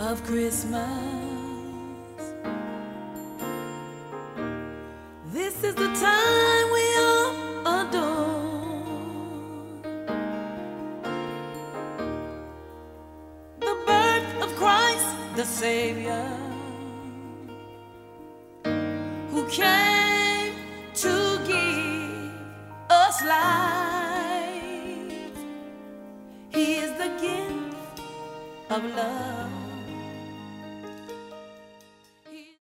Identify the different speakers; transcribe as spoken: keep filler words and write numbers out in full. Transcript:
Speaker 1: of Christmas. This is the time we all adore the birth of Christ the Savior, who came to give us life. He is the gift of love.